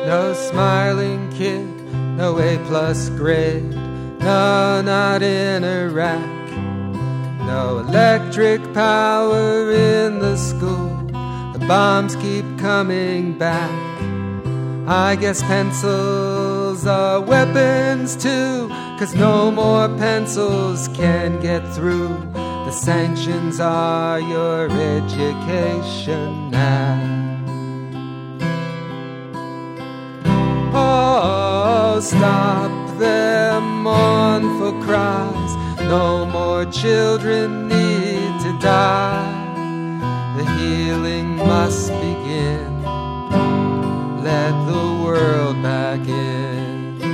No smiling kid, no A+ grade, no, not in Iraq. No electric power in the school, the bombs keep coming back. I guess pencils are weapons too, 'cause no more pencils can get through. The sanctions are your education now. Oh, stop their mournful cries. No more children need to die. The healing must begin. Let the world back in.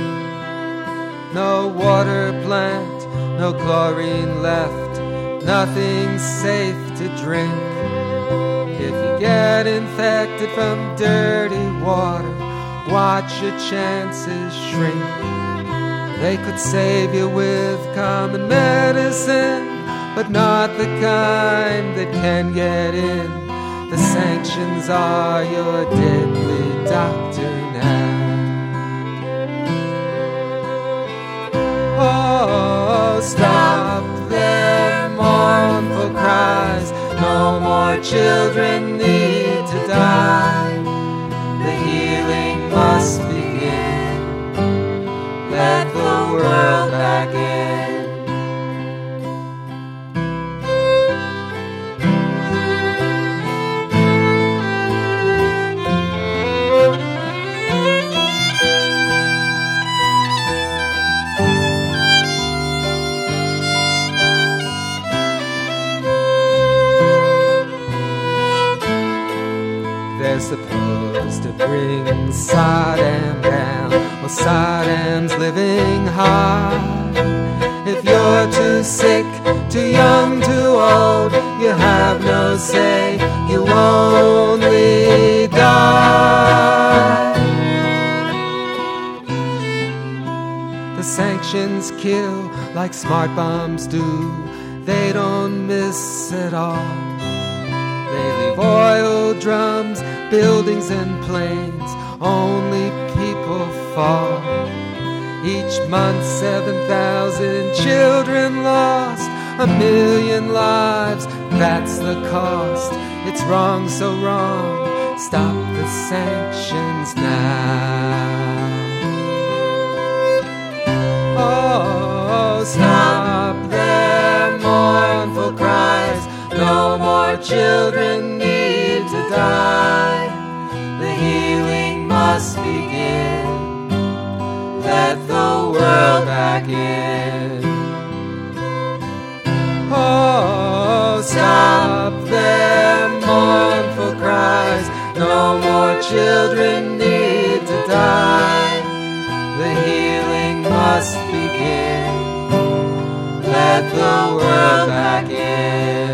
No water plant, no chlorine left, nothing safe to drink. If you get infected from dirty water, watch your chances shrink. They could save you with common medicine, but not the kind that can get in. The sanctions are your deadly doctor now. Oh, stop their mournful cries. No more children need to die. The healing must begin. Let the world back in. They're supposed to bring Saddam down. Well, Saddam's living high. If you're too sick, too young, too old, you have no say, you only die. The sanctions kill like smart bombs do. They don't miss at all. They leave oil drums, buildings and planes, only people fall. Each month 7,000 children lost, 1 million lives, that's the cost. It's wrong, so wrong, stop the sanctions now. Oh, stop their mournful cries. No more children need to die. The healing must begin. Let the world back in. Oh, stop their mournful cries. No more children need to die. The healing must begin. Let the world back in.